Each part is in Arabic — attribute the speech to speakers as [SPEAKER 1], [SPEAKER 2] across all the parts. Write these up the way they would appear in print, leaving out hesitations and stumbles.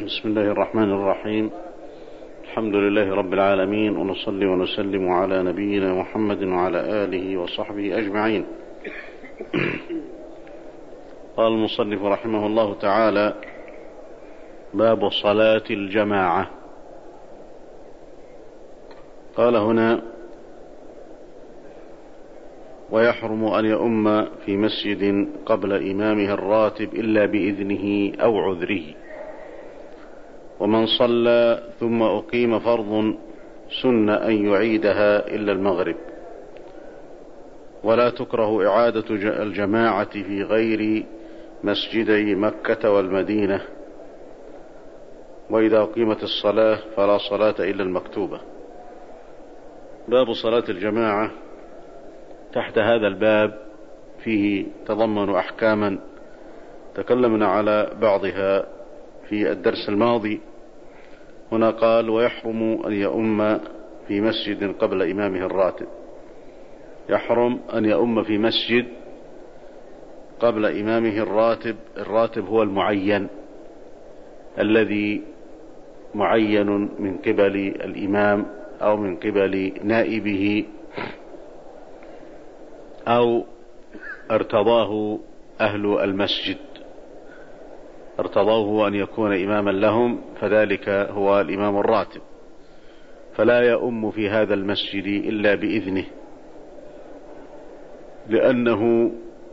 [SPEAKER 1] بسم الله الرحمن الرحيم. الحمد لله رب العالمين، ونصلي ونسلم على نبينا محمد وعلى آله وصحبه أجمعين. قال المصنف رحمه الله تعالى: باب صلاة الجماعة. قال هنا: ويحرم أن يؤم في مسجد قبل إمامه الراتب إلا بإذنه أو عذره. ومن صلى ثم أقيم فرض سن أن يعيدها إلا المغرب. ولا تكره إعادة الجماعة في غير مسجدي مكة والمدينة. وإذا أقيمت الصلاة فلا صلاة إلا المكتوبة. باب صلاة الجماعة. تحت هذا الباب فيه تضمن أحكاما تكلمنا على بعضها في الدرس الماضي. هنا قال: ويحرم أن يؤم في مسجد قبل إمامه الراتب. يحرم أن يؤم في مسجد قبل إمامه الراتب. الراتب هو المعين، الذي معين من قبل الإمام أو من قبل نائبه، أو ارتضاه أهل المسجد، ارتضوه أن يكون إماما لهم، فذلك هو الإمام الراتب. فلا يؤم في هذا المسجد إلا بإذنه، لأنه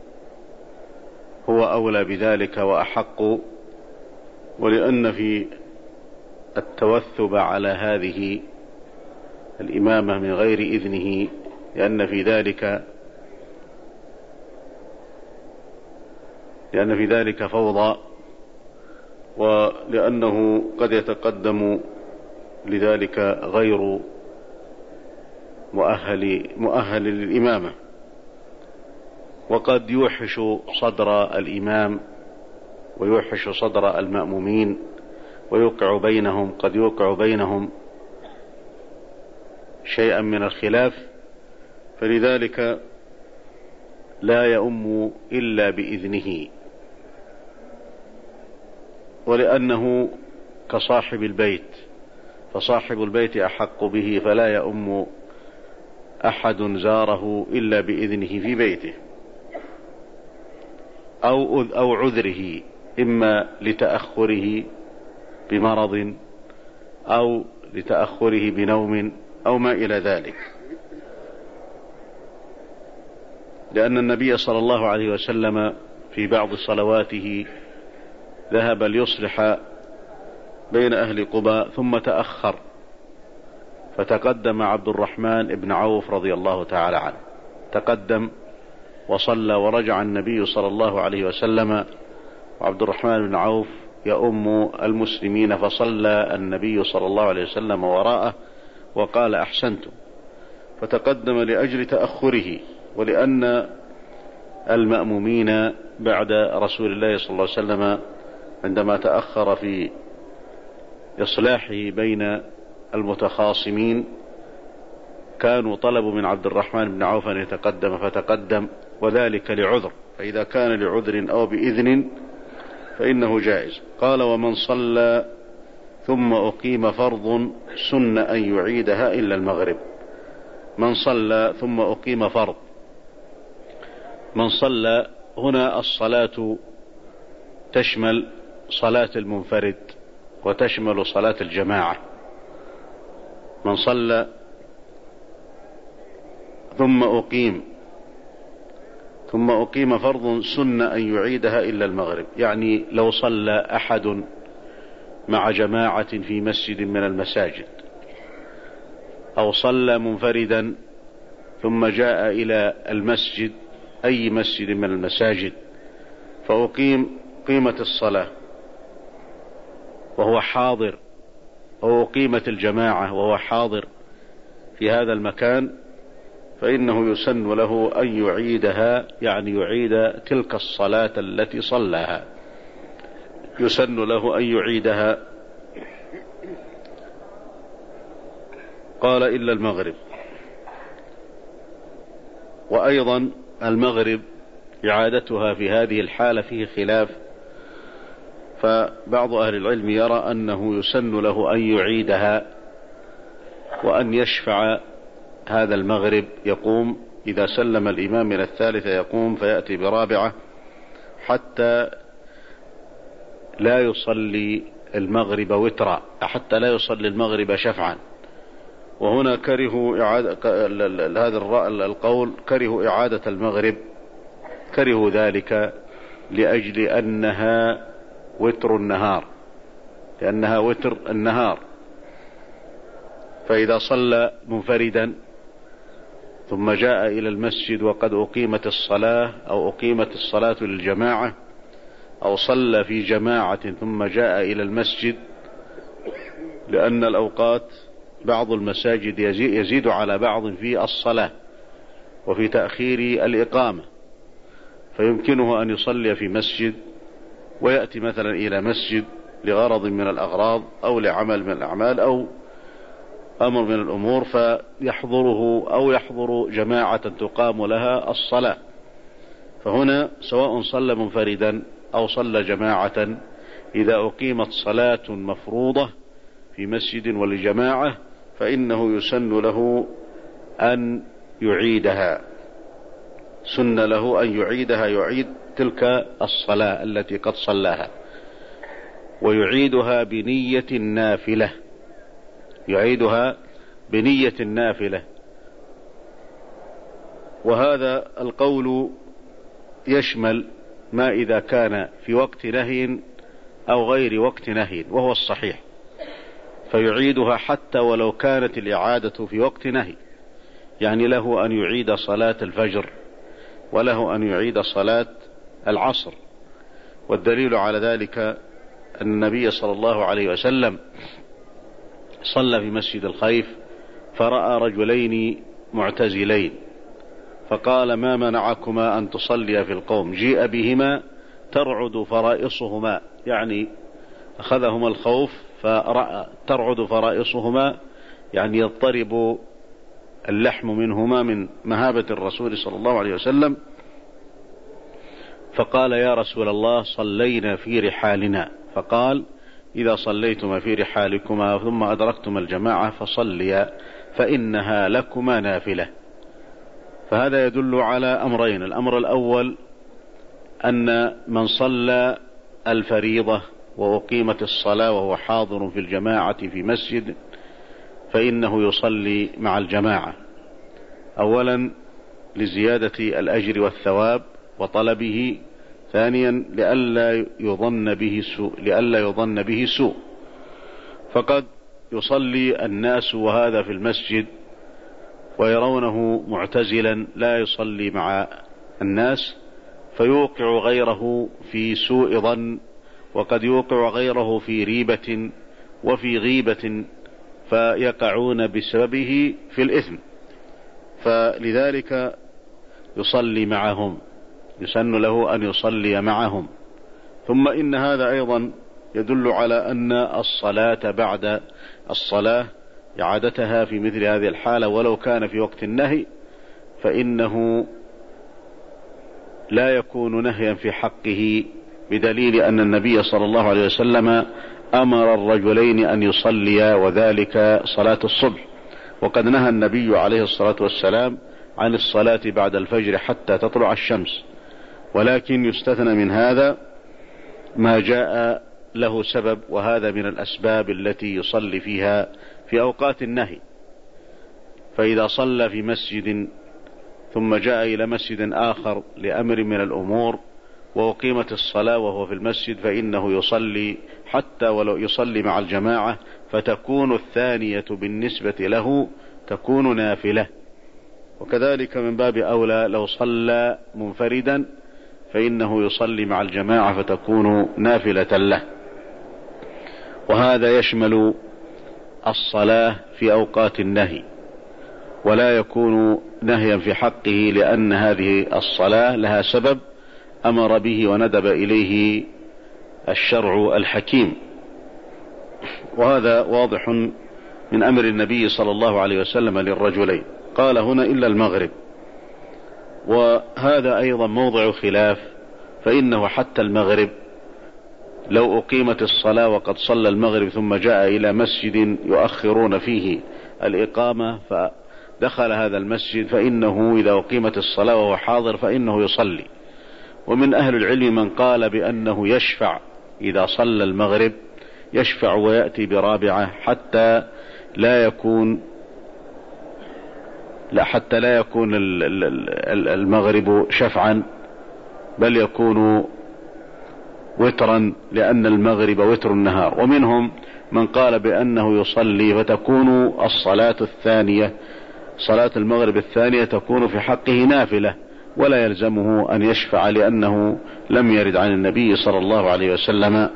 [SPEAKER 1] هو أولى بذلك وأحق، ولأن في التوثب على هذه الإمامة من غير إذنه لأن في ذلك فوضى، ولأنه قد يتقدم لذلك غير مؤهل للإمامة، وقد يوحش صدر الإمام ويوحش صدر المأمومين، قد يوقع بينهم شيئا من الخلاف. فلذلك لا يؤم إلا بإذنه، ولأنه كصاحب البيت، فصاحب البيت أحق به، فلا يؤم أحد زاره إلا بإذنه في بيته أو عذره، إما لتأخره بمرض أو لتأخره بنوم أو ما إلى ذلك. لأن النبي صلى الله عليه وسلم في بعض صلواته ذهب ليصلح بين أهل قباء ثم تأخر، فتقدم عبد الرحمن بن عوف رضي الله تعالى عنه، تقدم وصلى، ورجع النبي صلى الله عليه وسلم وعبد الرحمن بن عوف يؤم المسلمين، فصلى النبي صلى الله عليه وسلم وراءه وقال: أحسنتم. فتقدم لأجل تأخره، ولأن المأمومين بعد رسول الله صلى الله عليه وسلم عندما تأخر في إصلاحه بين المتخاصمين كانوا طلبوا من عبد الرحمن بن عوف أن يتقدم، فتقدم، وذلك لعذر، فإذا كان لعذر أو بإذن فإنه جائز. قال: ومن صلى ثم أقيم فرض سن أن يعيدها إلا المغرب. من صلى ثم أقيم فرض. من صلى هنا الصلاة تشمل صلاة المنفرد وتشمل صلاة الجماعة. من صلى ثم أقيم فرض سن أن يعيدها إلا المغرب، يعني لو صلى أحد مع جماعة في مسجد من المساجد، أو صلى منفردا ثم جاء إلى المسجد، أي مسجد من المساجد، قيمت الصلاة وهو حاضر، أو قيمت الجماعة وهو حاضر في هذا المكان، فإنه يسن له أن يعيدها، يعني يعيد تلك الصلاة التي صلاها، يسن له أن يعيدها. قال: إلا المغرب. وأيضا المغرب إعادتها في هذه الحالة فيه خلاف، فبعض أهل العلم يرى أنه يسن له أن يعيدها وأن يشفع هذا المغرب، يقوم إذا سلم الإمام من الثالثة يقوم فيأتي برابعة حتى لا يصلي المغرب وترا، حتى لا يصلي المغرب شفعا. وهنا كرهوا هذا القول، كرهوا إعادة المغرب، كرهوا ذلك لأجل أنها وتر النهار، لأنها وتر النهار. فإذا صلى منفردا ثم جاء إلى المسجد وقد أقيمت الصلاة أو أقيمت الصلاة للجماعة، أو صلى في جماعة ثم جاء إلى المسجد، لأن الأوقات بعض المساجد يزيد على بعض في الصلاة وفي تأخير الإقامة، فيمكنه أن يصلي في مسجد ويأتي مثلا إلى مسجد لغرض من الأغراض أو لعمل من الأعمال أو أمر من الأمور، فيحضره أو يحضر جماعة تقام لها الصلاة. فهنا سواء صلى منفردا أو صلى جماعة، إذا أقيمت صلاة مفروضة في مسجد ولجماعة فإنه يسن له أن يعيدها، سن له أن يعيدها، يعيد تلك الصلاة التي قد صلاها، ويعيدها بنية النافلة، يعيدها بنية النافلة. وهذا القول يشمل ما إذا كان في وقت نهي أو غير وقت نهي، وهو الصحيح، فيعيدها حتى ولو كانت الإعادة في وقت نهي، يعني له أن يعيد صلاة الفجر وله أن يعيد صلاة العصر. والدليل على ذلك أن النبي صلى الله عليه وسلم صلى في مسجد الخيف فرأى رجلين معتزلين فقال: ما منعكما أن تصليا في القوم؟ جيء بهما ترعد فرائصهما، يعني أخذهما الخوف فرأى ترعد فرائصهما، يعني يضطرب اللحم منهما من مهابة الرسول صلى الله عليه وسلم. فقال: يا رسول الله صلينا في رحالنا. فقال: إذا صليتما في رحالكما ثم أدركتما الجماعة فصليا فإنها لكما نافلة. فهذا يدل على أمرين: الأمر الأول أن من صلى الفريضة وأقيمت الصلاة وهو حاضر في الجماعة في مسجد فإنه يصلي مع الجماعة، أولا لزيادة الأجر والثواب وطلبه، ثانيا لئلا يظن به سوء. فقد يصلي الناس وهذا في المسجد ويرونه معتزلا لا يصلي مع الناس، فيوقع غيره في سوء ظن، وقد يوقع غيره في ريبة وفي غيبة، فيقعون بسببه في الإثم. فلذلك يصلي معهم، يسن له أن يصلي معهم. ثم إن هذا أيضا يدل على أن الصلاة بعد الصلاة إعادتها في مثل هذه الحالة ولو كان في وقت النهي فإنه لا يكون نهيا في حقه، بدليل أن النبي صلى الله عليه وسلم أمر الرجلين أن يصليا وذلك صلاة الصبح، وقد نهى النبي عليه الصلاة والسلام عن الصلاة بعد الفجر حتى تطلع الشمس. ولكن يستثنى من هذا ما جاء له سبب، وهذا من الأسباب التي يصلي فيها في أوقات النهي. فإذا صلى في مسجد ثم جاء إلى مسجد آخر لأمر من الأمور وأقيمت الصلاة وهو في المسجد فإنه يصلي حتى ولو يصلي مع الجماعة، فتكون الثانية بالنسبة له تكون نافلة. وكذلك من باب أولى لو صلى منفردا فإنه يصلي مع الجماعة فتكون نافلة له. وهذا يشمل الصلاة في أوقات النهي، ولا يكون نهيا في حقه، لأن هذه الصلاة لها سبب أمر به وندب إليه الشرع الحكيم. وهذا واضح من أمر النبي صلى الله عليه وسلم للرجلين. قال هنا إلا المغرب، وهذا أيضا موضع خلاف، فإنه حتى المغرب لو أقيمت الصلاة وقد صلى المغرب ثم جاء إلى مسجد يؤخرون فيه الإقامة فدخل هذا المسجد، فإنه إذا أقيمت الصلاة وهو حاضر فإنه يصلي. ومن أهل العلم من قال بأنه يشفع إذا صلى المغرب، يشفع ويأتي برابعة حتى لا يكون المغرب شفعا، بل يكون وترا، لأن المغرب وتر النهار. ومنهم من قال بأنه يصلي فتكون الصلاة الثانية، صلاة المغرب الثانية تكون في حقه نافلة ولا يلزمه أن يشفع، لأنه لم يرد عن النبي صلى الله عليه وسلم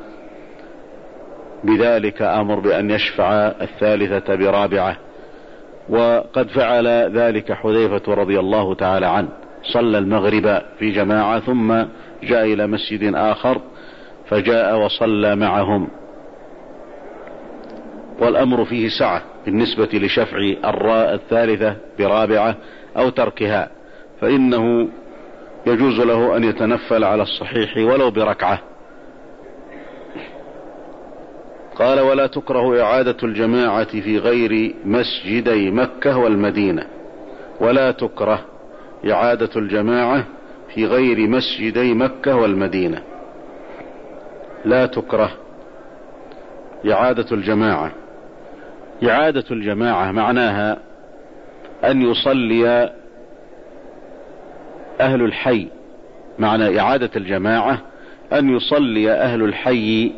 [SPEAKER 1] بذلك أمر بأن يشفع الثالثة برابعة. وقد فعل ذلك حذيفة رضي الله تعالى عنه، صلى المغرب في جماعة ثم جاء إلى مسجد آخر فجاء وصلى معهم. والأمر فيه سعة بالنسبة لشفع الثالثة برابعة أو تركها، فإنه يجوز له أن يتنفل على الصحيح ولو بركعة. قال: ولا تكره إعادة الجماعة في غير مسجدي مكة والمدينة. ولا تكره إعادة الجماعة في غير مسجدي مكة والمدينة. لا تكره إعادة الجماعة. إعادة الجماعة معناها أن يصلي أهل الحي، معنى إعادة الجماعة أن يصلي أهل الحي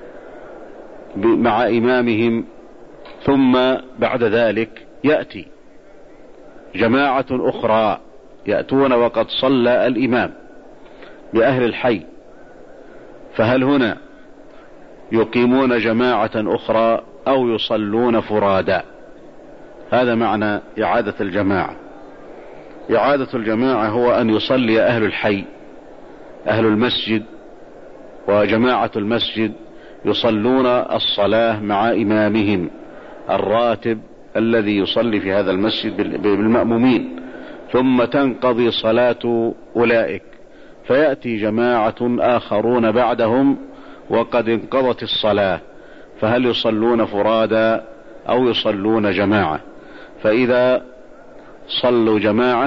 [SPEAKER 1] مع إمامهم، ثم بعد ذلك يأتي جماعة أخرى يأتون وقد صلى الإمام بأهل الحي، فهل هنا يقيمون جماعة أخرى أو يصلون فرادا؟ هذا معنى إعادة الجماعة. إعادة الجماعة هو أن يصلي أهل الحي، أهل المسجد وجماعة المسجد يصلون الصلاة مع إمامهم الراتب الذي يصلي في هذا المسجد بالمأمومين، ثم تنقضي صلاة أولئك فيأتي جماعة آخرون بعدهم وقد انقضت الصلاة، فهل يصلون فرادا أو يصلون جماعة؟ فإذا صلوا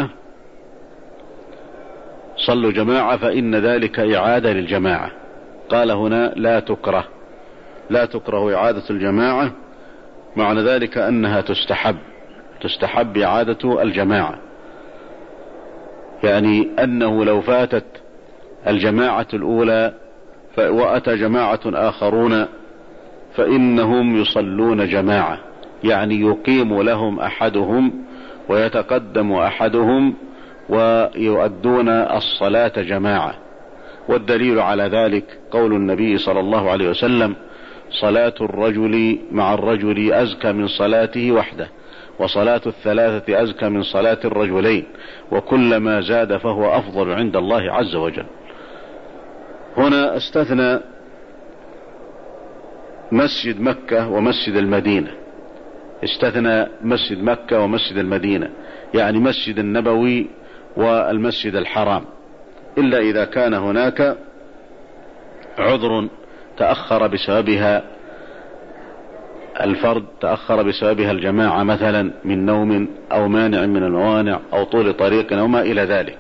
[SPEAKER 1] جماعة فإن ذلك إعادة للجماعة. قال هنا: لا تكره إعادة الجماعة، معنى ذلك أنها تستحب إعادة الجماعة، يعني أنه لو فاتت الجماعة الأولى وأتى جماعة آخرون فإنهم يصلون جماعة، يعني يقيم لهم أحدهم ويتقدم أحدهم ويؤدون الصلاة جماعة. والدليل على ذلك قول النبي صلى الله عليه وسلم: صلاة الرجل مع الرجل أزكى من صلاته وحده، وصلاة الثلاثة أزكى من صلاة الرجلين، وكلما زاد فهو أفضل عند الله عز وجل. هنا استثنى مسجد مكة ومسجد المدينة، استثنى مسجد مكة ومسجد المدينة، يعني مسجد النبوي والمسجد الحرام، إلا إذا كان هناك عذر تأخر بسببها الفرد، تأخر بسببها الجماعة، مثلا من نوم أو مانع من الموانع أو طول طريق أو ما إلى ذلك.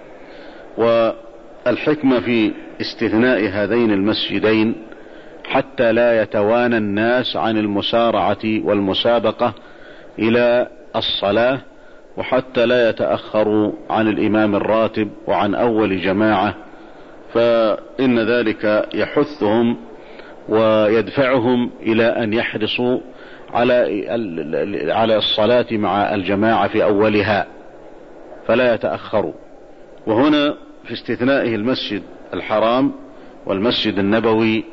[SPEAKER 1] والحكمة في استثناء هذين المسجدين حتى لا يتوانى الناس عن المسارعة والمسابقة إلى الصلاة، وحتى لا يتأخروا عن الإمام الراتب وعن أول جماعة، فإن ذلك يحثهم ويدفعهم إلى أن يحرصوا على الصلاة مع الجماعة في أولها فلا يتأخروا. وهنا في استثنائه المسجد الحرام والمسجد النبوي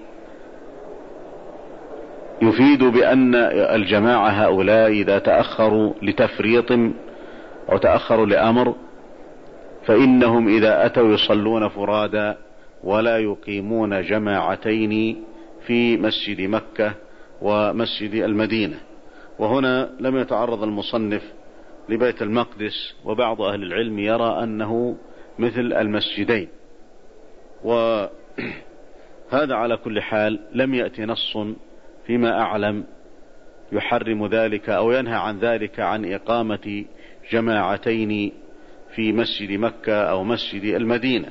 [SPEAKER 1] يفيد بأن الجماعة هؤلاء إذا تأخروا لتفريط أو تأخروا لأمر فإنهم إذا أتوا يصلون فرادا ولا يقيمون جماعتين في مسجد مكة ومسجد المدينة. وهنا لم يتعرض المصنف لبيت المقدس، وبعض أهل العلم يرى أنه مثل المسجدين، هذا على كل حال لم يأتي نص فيما أعلم يحرم ذلك أو ينهى عن ذلك، عن إقامة جماعتين في مسجد مكة أو مسجد المدينة.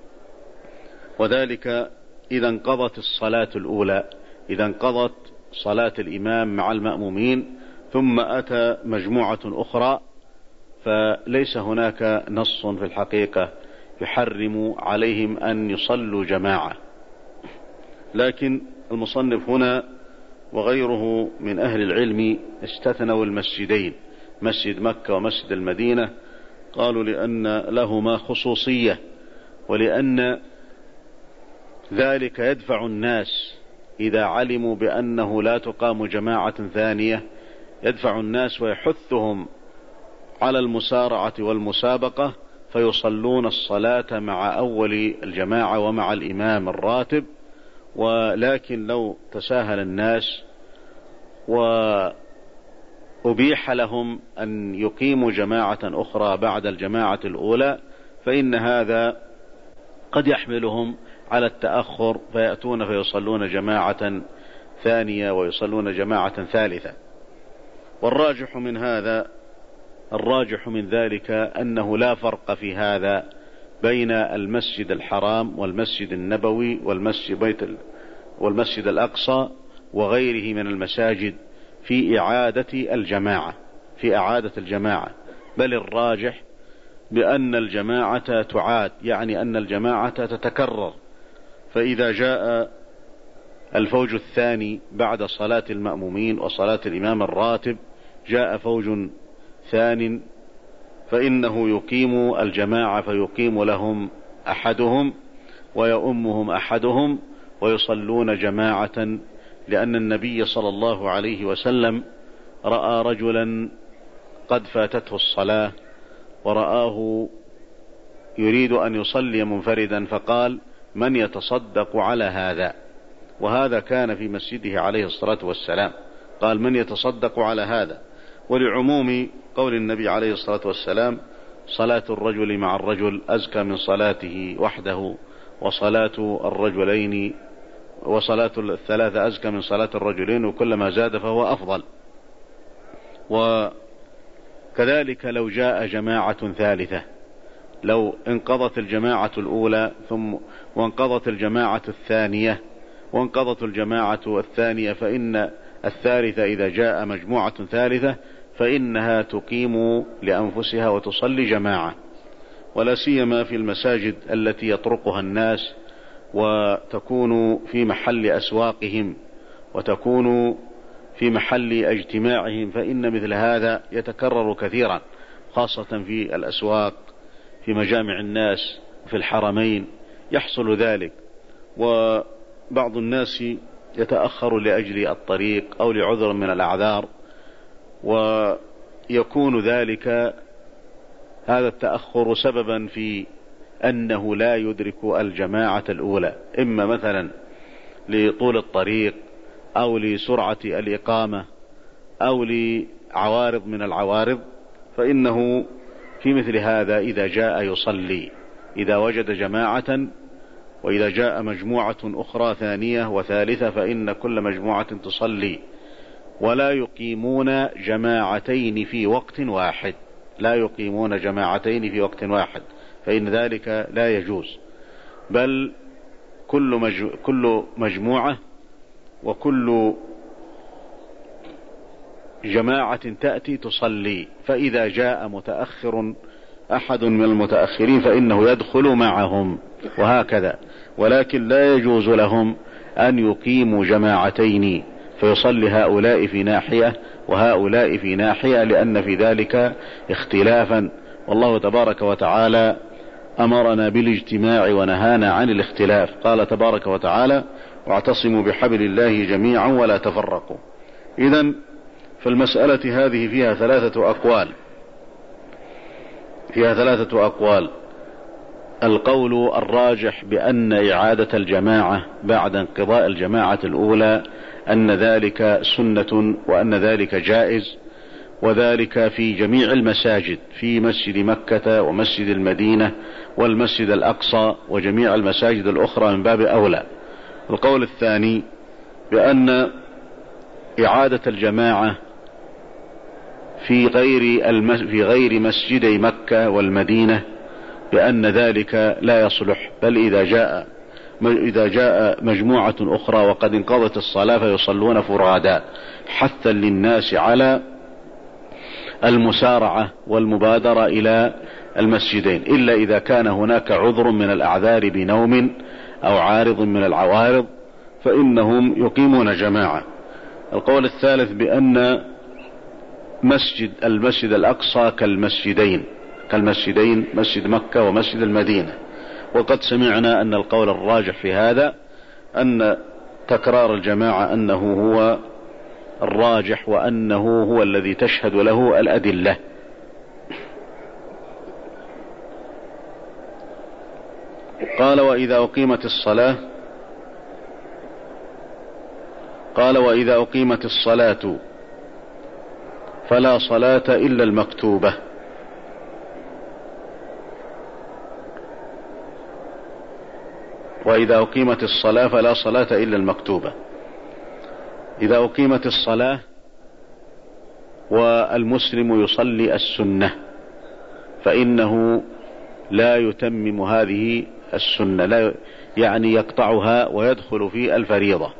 [SPEAKER 1] وذلك إذا انقضت الصلاة الأولى، إذا انقضت صلاة الإمام مع المأمومين ثم أتى مجموعة أخرى، فليس هناك نص في الحقيقة يحرم عليهم أن يصلوا جماعة. لكن المصنف هنا وغيره من أهل العلم استثنوا المسجدين، مسجد مكة ومسجد المدينة، قالوا لأن لهما خصوصية، ولأن ذلك يدفع الناس إذا علموا بأنه لا تقام جماعة ثانية، يدفع الناس ويحثهم على المسارعة والمسابقة، فيصلون الصلاة مع أول الجماعة ومع الإمام الراتب. ولكن لو تساهل الناس وأبيح لهم أن يقيموا جماعة أخرى بعد الجماعة الأولى، فإن هذا قد يحملهم على التأخر، فيأتون فيصلون جماعة ثانية ويصلون جماعة ثالثة. والراجح من هذا، الراجح من ذلك أنه لا فرق في هذا بين المسجد الحرام والمسجد النبوي والمسجد الأقصى وغيره من المساجد في إعادة الجماعة، بل الراجح بأن الجماعة تعاد، يعني أن الجماعة تتكرر. فإذا جاء الفوج الثاني بعد صلاة المأمومين وصلاة الإمام الراتب، جاء فوج ثان، فإنه يقيم الجماعة، فيقيم لهم أحدهم ويؤمهم أحدهم ويصلون جماعة، لأن النبي صلى الله عليه وسلم رأى رجلا قد فاتته الصلاة ورآه يريد أن يصلي منفردا، فقال: من يتصدق على هذا؟ وهذا كان في مسجده عليه الصلاة والسلام، قال: من يتصدق على هذا؟ ولعموم قول النبي عليه الصلاة والسلام: صلاة الرجل مع الرجل أزكى من صلاته وحده، وصلاة الثلاثة أزكى من صلاة الرجلين، وكلما زاد فهو أفضل. وكذلك لو جاء جماعة ثالثة، لو انقضت الجماعة الأولى وانقضت الجماعة الثانية وانقضت الجماعة الثانية، فإن الثالثة إذا جاء مجموعة ثالثة فإنها تقيم لأنفسها وتصلي جماعة، ولا سيما في المساجد التي يطرقها الناس وتكون في محل أسواقهم وتكون في محل اجتماعهم، فإن مثل هذا يتكرر كثيرا، خاصة في الأسواق، في مجامع الناس، في الحرمين يحصل ذلك. وبعض الناس يتأخر لأجل الطريق أو لعذر من الأعذار، ويكون ذلك هذا التأخر سببا في أنه لا يدرك الجماعة الأولى، إما مثلا لطول الطريق أو لسرعة الإقامة أو لعوارض من العوارض، فإنه في مثل هذا إذا جاء يصلي، إذا وجد جماعة وإذا جاء مجموعة أخرى ثانية وثالثة، فإن كل مجموعة تصلي، ولا يقيمون جماعتين في وقت واحد، لا يقيمون جماعتين في وقت واحد، فإن ذلك لا يجوز، بل كل مجموعة وكل جماعة تأتي تصلي، فإذا جاء متأخر أحد من المتأخرين فإنه يدخل معهم، وهكذا. ولكن لا يجوز لهم أن يقيموا جماعتين فيصلي هؤلاء في ناحية وهؤلاء في ناحية، لأن في ذلك اختلافا، والله تبارك وتعالى أمرنا بالاجتماع ونهانا عن الاختلاف. قال تبارك وتعالى: واعتصموا بحبل الله جميعا ولا تفرقوا. إذن فالمسألة هذه فيها ثلاثة أقوال. القول الراجح بأن إعادة الجماعة بعد انقضاء الجماعة الأولى أن ذلك سنة وأن ذلك جائز، وذلك في جميع المساجد، في مسجد مكة ومسجد المدينة والمسجد الأقصى وجميع المساجد الأخرى من باب أولى. القول الثاني بأن إعادة الجماعة في غير مسجدي مكة والمدينة بأن ذلك لا يصلح، بل إذا جاء مجموعة أخرى وقد انقضت الصلاة فيصلون فرادا، حثا للناس على المسارعة والمبادرة إلى المسجدين، إلا إذا كان هناك عذر من الأعذار بنوم أو عارض من العوارض فإنهم يقيمون جماعة. القول الثالث بأن المسجد الأقصى كالمسجدين مسجد مكة ومسجد المدينة، وقد سمعنا أن القول الراجح في هذا أن تكرار الجماعة أنه هو الراجح وأنه هو الذي تشهد له الأدلة. قال وإذا أقيمت الصلاة فلا صلاة إلا المكتوبة. وإذا أقيمت الصلاة فلا صلاة إلا المكتوبة. إذا أقيمت الصلاة والمسلم يصلي السنة فإنه لا يتمم هذه السنة، لا يعني يقطعها ويدخل في الفريضة.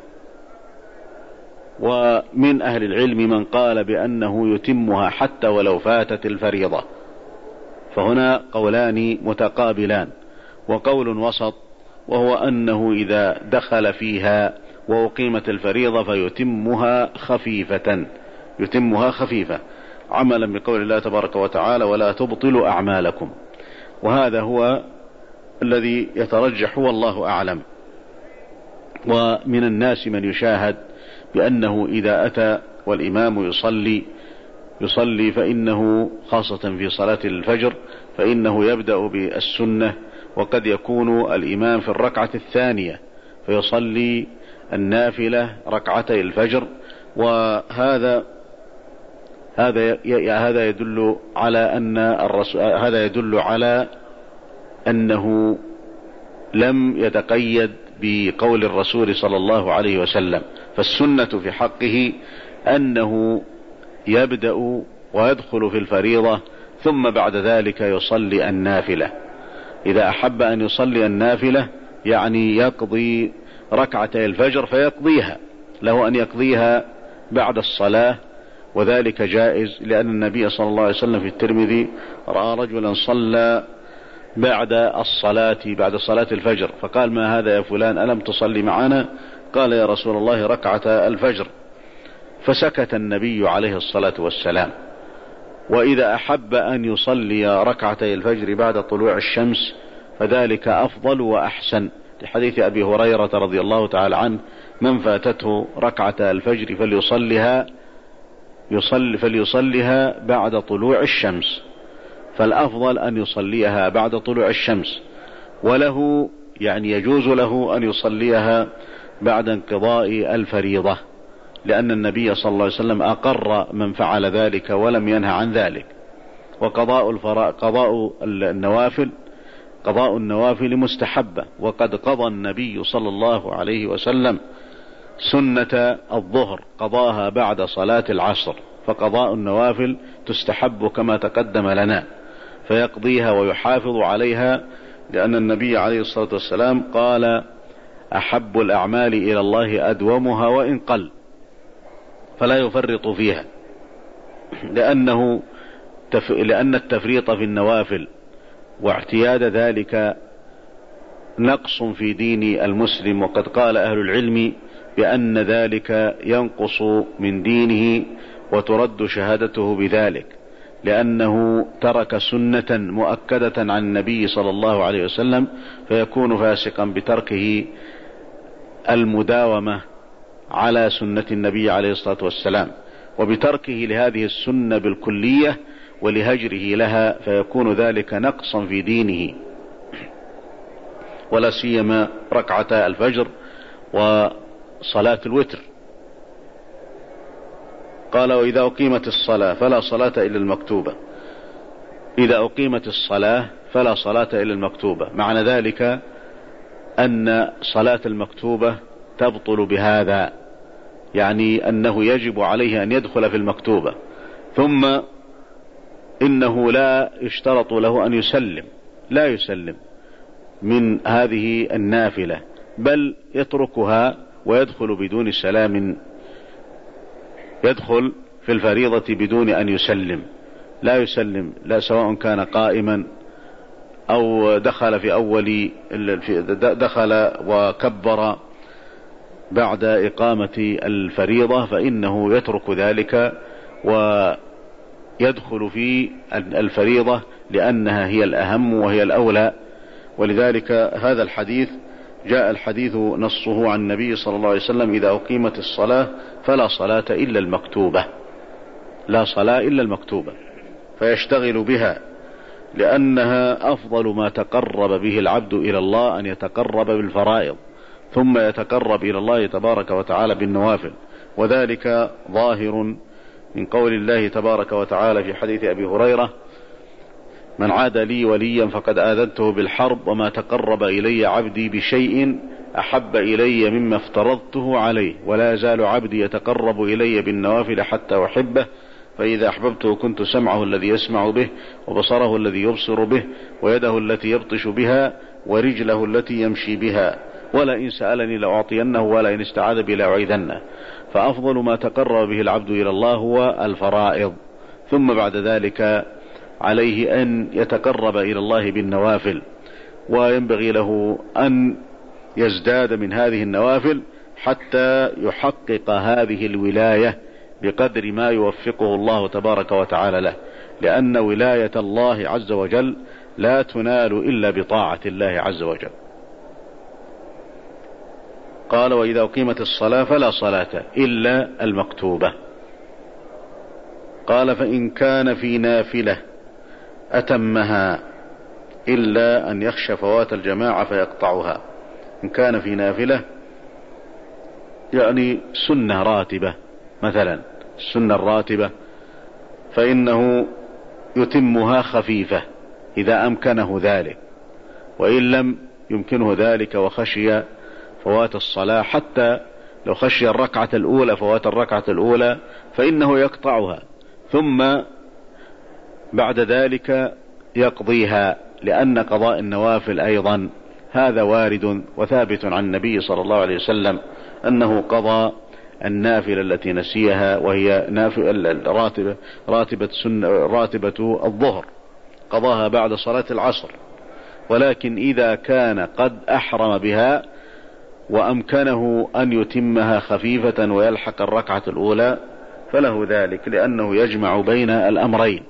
[SPEAKER 1] ومن أهل العلم من قال بأنه يتمها حتى ولو فاتت الفريضة، فهنا قولان متقابلان. وقول وسط وهو أنه إذا دخل فيها وأقيمت الفريضة فيتمها خفيفة عملا بقول الله تبارك وتعالى ولا تبطلوا أعمالكم، وهذا هو الذي يترجح والله أعلم. ومن الناس من يشاهد بأنه إذا أتى والإمام يصلي فإنه خاصة في صلاة الفجر فإنه يبدأ بالسنة، وقد يكون الإمام في الركعة الثانية فيصلي النافلة ركعتي الفجر، وهذا يدل على أنه لم يتقيد بقول الرسول صلى الله عليه وسلم، فالسنة في حقه أنه يبدأ ويدخل في الفريضة ثم بعد ذلك يصلي النافلة. إذا أحب أن يصلي النافلة يعني يقضي ركعتي الفجر فيقضيها، له أن يقضيها بعد الصلاة، وذلك جائز، لأن النبي صلى الله عليه وسلم في الترمذي رأى رجلا صلى بعد صلاة الفجر فقال ما هذا يا فلان ألم تصلي معنا؟ قال يا رسول الله ركعة الفجر، فسكت النبي عليه الصلاة والسلام. وإذا أحب أن يصلي ركعتي الفجر بعد طلوع الشمس فذلك أفضل وأحسن، لحديث أبي هريرة رضي الله تعالى عنه من فاتته ركعة الفجر فليصليها بعد طلوع الشمس، فالأفضل أن يصليها بعد طلوع الشمس، وله يعني يجوز له أن يصليها بعد انقضاء الفريضة، لأن النبي صلى الله عليه وسلم أقر من فعل ذلك ولم ينهى عن ذلك. قضاء النوافل مستحبة، وقد قضى النبي صلى الله عليه وسلم سنة الظهر قضاها بعد صلاة العصر، فقضاء النوافل تستحب كما تقدم لنا، فيقضيها ويحافظ عليها، لأن النبي عليه الصلاة والسلام قال أحب الأعمال إلى الله أدومها وإن قل، فلا يفرط فيها، لأن التفريط في النوافل واعتياد ذلك نقص في دين المسلم، وقد قال أهل العلم بأن ذلك ينقص من دينه وترد شهادته بذلك، لأنه ترك سنة مؤكدة عن النبي صلى الله عليه وسلم، فيكون فاسقا بتركه المداومة على سنة النبي عليه الصلاة والسلام، وبتركه لهذه السنة بالكلية ولهجره لها، فيكون ذلك نقصا في دينه، ولا سيما ركعتا الفجر وصلاة الوتر. قال وإذا أقيمت الصلاة فلا صلاة إلا المكتوبة. إذا أقيمت الصلاة فلا صلاة إلا المكتوبة، معنى ذلك أن صلاة المكتوبة تبطل بهذا، يعني أنه يجب عليه أن يدخل في المكتوبة. ثم إنه لا يشترط له أن يسلم، لا يسلم من هذه النافلة، بل يتركها ويدخل بدون سلام، يدخل في الفريضة بدون أن يسلم، لا يسلم، لا سواء كان قائما أو دخل في أول دخل وكبر بعد إقامة الفريضة، فإنه يترك ذلك ويدخل في الفريضة لأنها هي الأهم وهي الأولى. ولذلك هذا الحديث جاء الحديث نصه عن النبي صلى الله عليه وسلم: إذا أقيمت الصلاة فلا صلاة إلا المكتوبة، لا صلاة إلا المكتوبة، فيشتغل بها، لأنها أفضل ما تقرب به العبد إلى الله، أن يتقرب بالفرائض ثم يتقرب إلى الله تبارك وتعالى بالنوافل. وذلك ظاهر من قول الله تبارك وتعالى في حديث أبي هريرة: من عاد لي وليا فقد آذنته بالحرب، وما تقرب إلي عبدي بشيء أحب إلي مما افترضته عليه، ولا يزال عبدي يتقرب إلي بالنوافل حتى أحبه، فإذا أحببته كنت سمعه الذي يسمع به، وبصره الذي يبصر به، ويده التي يبطش بها، ورجله التي يمشي بها، ولئن سألني لأعطينه، ولئن استعاذ بي لأعيذنه. فأفضل ما تقرب به العبد إلى الله هو الفرائض، ثم بعد ذلك عليه أن يتقرب إلى الله بالنوافل، وينبغي له أن يزداد من هذه النوافل حتى يحقق هذه الولاية بقدر ما يوفقه الله تبارك وتعالى له، لأن ولاية الله عز وجل لا تنال إلا بطاعة الله عز وجل. قال: وإذا أقيمت الصلاة فلا صلاة إلا المكتوبة. قال: فإن كان في نافلة أتمها إلا أن يخشى فوات الجماعة فيقطعها. إن كان في نافلة يعني سنة راتبة، مثلا السنة الراتبة، فإنه يتمها خفيفة إذا أمكنه ذلك، وإن لم يمكنه ذلك وخشي فوات الصلاة، حتى لو خشي الركعة الأولى فوات الركعة الأولى فإنه يقطعها، ثم بعد ذلك يقضيها، لأن قضاء النوافل أيضا هذا وارد وثابت عن النبي صلى الله عليه وسلم أنه قضى النافلة التي نسيها، وهي راتبة الظهر، قضاها بعد صلاة العصر. ولكن إذا كان قد أحرم بها وأمكنه أن يتمها خفيفة ويلحق الركعة الأولى فله ذلك، لأنه يجمع بين الأمرين.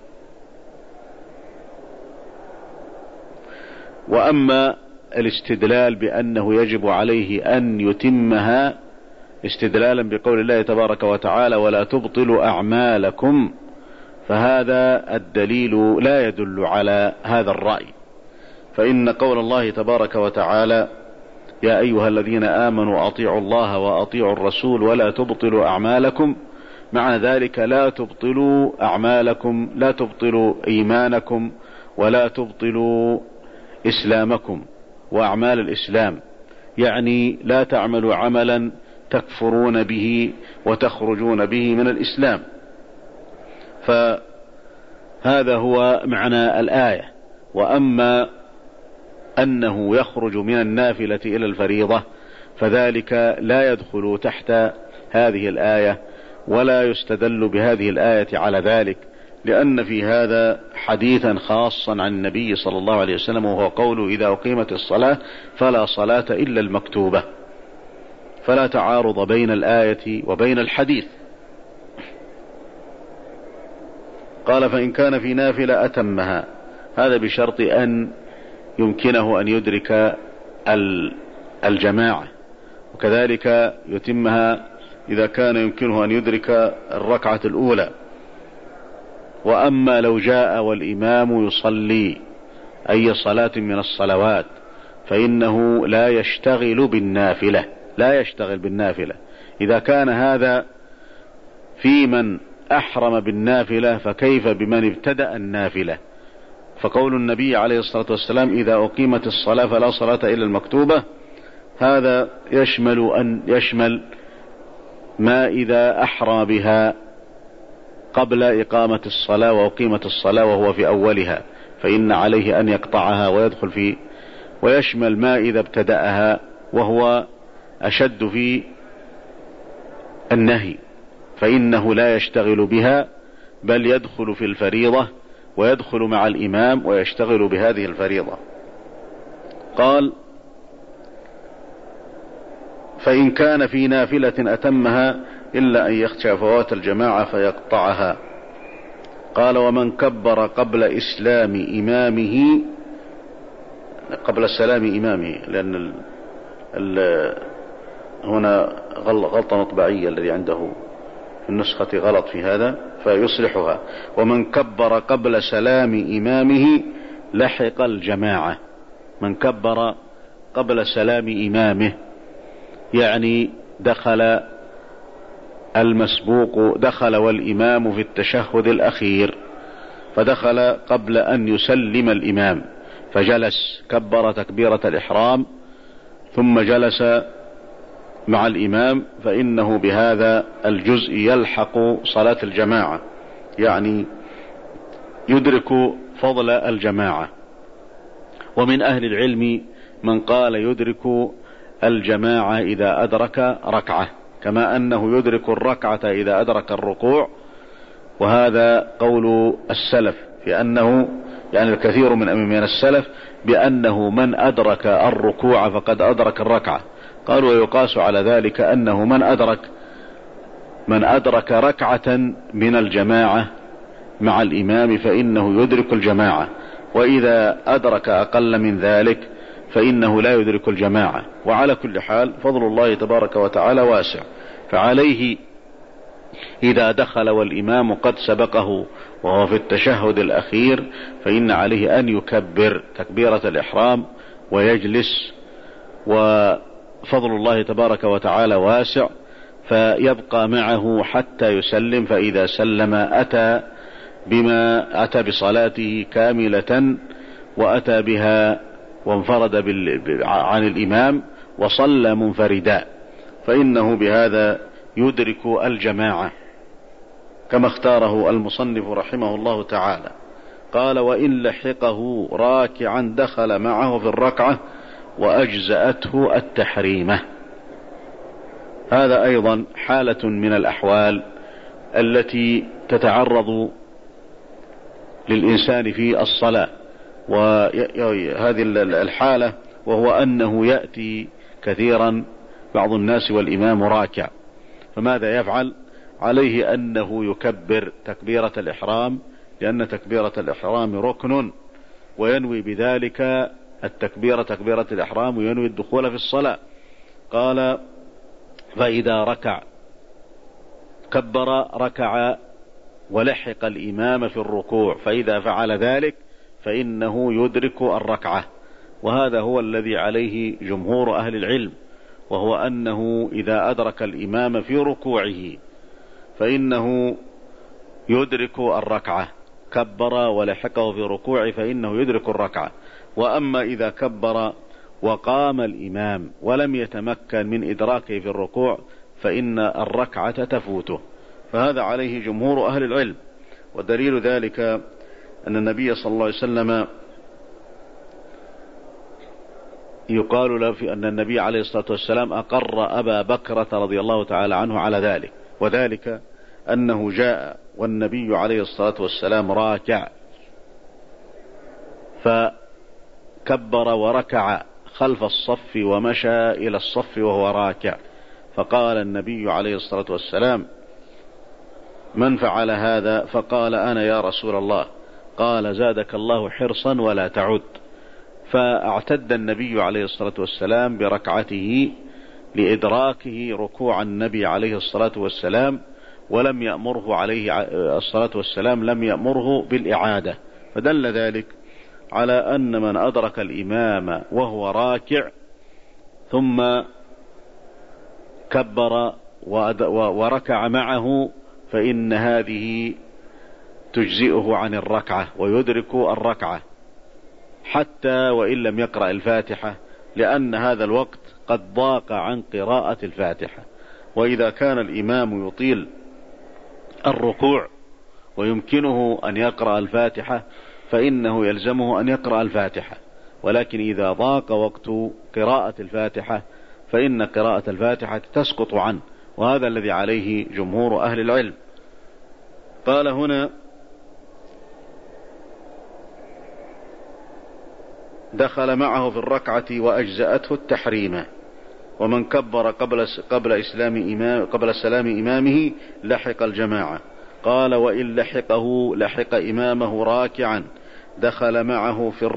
[SPEAKER 1] وأما الاستدلال بأنه يجب عليه أن يتمها استدلالا بقول الله تبارك وتعالى: ولا تبطلوا أعمالكم، فهذا الدليل لا يدل على هذا الرأي، فإن قول الله تبارك وتعالى: يا أيها الذين آمنوا أطيعوا الله وأطيعوا الرسول ولا تبطلوا أعمالكم، معنى ذلك لا تبطلوا أعمالكم، لا تبطلوا إيمانكم، ولا تبطلوا إسلامكم وأعمال الإسلام، يعني لا تعملوا عملا تكفرون به وتخرجون به من الإسلام. فهذا هو معنى الآية. وأما أنه يخرج من النافلة إلى الفريضة فذلك لا يدخل تحت هذه الآية، ولا يستدل بهذه الآية على ذلك، لأن في هذا حديثا خاصا عن النبي صلى الله عليه وسلم، وهو قوله: إذا أقيمت الصلاة فلا صلاة إلا المكتوبة، فلا تعارض بين الآية وبين الحديث. قال: فإن كان في نافلة أتمها، هذا بشرط أن يمكنه أن يدرك الجماعة، وكذلك يتمها إذا كان يمكنه أن يدرك الركعة الأولى. وأما لو جاء والإمام يصلي أي صلاة من الصلوات فإنه لا يشتغل بالنافلة، لا يشتغل بالنافلة. إذا كان هذا في من أحرم بالنافلة فكيف بمن ابتدأ النافلة؟ فقول النبي عليه الصلاة والسلام: إذا أقيمت الصلاة فلا صلاة إلا المكتوبة، هذا يشمل ما إذا أحرى بها قبل إقامة الصلاة وأقيمت الصلاة وهو في أولها فإن عليه أن يقطعها ويدخل فيه، ويشمل ما إذا ابتدأها وهو أشد في النهي فإنه لا يشتغل بها بل يدخل في الفريضة ويدخل مع الإمام ويشتغل بهذه الفريضة. قال: فإن كان في نافلة أتمها إلا أن يخشى فوات الجماعة فيقطعها. قال: ومن كبر قبل سلام إمامه، لأن هنا غلطة مطبعية الذي عنده في النسخة غلط في هذا فيصلحها: ومن كبر قبل سلام إمامه لحق الجماعة. من كبر قبل سلام إمامه يعني دخل المسبوق، دخل والإمام في التشهد الأخير، فدخل قبل أن يسلم الإمام فجلس كبر تكبيرة الإحرام ثم جلس مع الإمام، فإنه بهذا الجزء يلحق صلاة الجماعة، يعني يدرك فضل الجماعة. ومن أهل العلم من قال يدرك الجماعة إذا أدرك ركعة، كما أنه يدرك الركعة إذا أدرك الركوع، وهذا قول السلف في أنه يعني الكثير من السلف بأنه من أدرك الركوع فقد أدرك الركعة. قالوا ويقاس على ذلك أنه من أدرك ركعة من الجماعة مع الإمام فإنه يدرك الجماعة، وإذا أدرك أقل من ذلك فإنه لا يدرك الجماعة. وعلى كل حال فضل الله تبارك وتعالى واسع، فعليه إذا دخل والإمام قد سبقه وهو في التشهد الأخير فإن عليه أن يكبر تكبيرة الإحرام ويجلس، وفضل الله تبارك وتعالى واسع، فيبقى معه حتى يسلم، فإذا سلم أتى بصلاته كاملة وأتى بها وانفرد عن الإمام وصلى منفردا، فإنه بهذا يدرك الجماعة كما اختاره المصنف رحمه الله تعالى. قال: وإن لحقه راكعا دخل معه في الركعة وأجزأته التحريمة. هذا أيضا حالة من الأحوال التي تتعرض للإنسان في الصلاة، وهذه الحالة وهو أنه يأتي كثيرا بعض الناس والإمام راكع، فماذا يفعل؟ عليه أنه يكبر تكبيرة الإحرام، لأن تكبيرة الإحرام ركن، وينوي بذلك تكبيرة الإحرام وينوي الدخول في الصلاة. قال: فإذا ركع كبر ركع ولحق الإمام في الركوع، فإذا فعل ذلك فإنه يدرك الركعة. وهذا هو الذي عليه جمهور أهل العلم، وهو أنه إذا أدرك الإمام في ركوعه فإنه يدرك الركعة، كبر ولحقه في ركوعه فإنه يدرك الركعة. وأما إذا كبر وقام الإمام ولم يتمكن من إدراكه في الركوع فإن الركعة تفوته. فهذا عليه جمهور أهل العلم، ودليل ذلك أن النبي صلى الله عليه وسلم يقال له في أن النبي عليه الصلاة والسلام أقر أبا بكرة رضي الله تعالى عنه على ذلك، وذلك أنه جاء والنبي عليه الصلاة والسلام راكع فكبر وركع خلف الصف ومشى إلى الصف وهو راكع، فقال النبي عليه الصلاة والسلام: من فعل هذا؟ فقال: أنا يا رسول الله. قال: زادك الله حرصا ولا تعد. فاعتد النبي عليه الصلاة والسلام بركعته لإدراكه ركوع النبي عليه الصلاة والسلام، ولم يأمره عليه الصلاة والسلام لم يأمره بالإعادة، فدل ذلك على أن من أدرك الإمام وهو راكع ثم كبر وركع معه فإن هذه تجزئه عن الركعة ويدرك الركعة حتى وإن لم يقرأ الفاتحة، لأن هذا الوقت قد ضاق عن قراءة الفاتحة. وإذا كان الإمام يطيل الركوع ويمكنه أن يقرأ الفاتحة فإنه يلزمه أن يقرأ الفاتحة، ولكن إذا ضاق وقت قراءة الفاتحة فإن قراءة الفاتحة تسقط عنه، وهذا الذي عليه جمهور أهل العلم. قال هنا: دخل معه في الركعة وأجزأته التحريمة، ومن كبر قبل سلام إمامه لحق الجماعة. قال: وإن لحق إمامه راكعا دخل معه في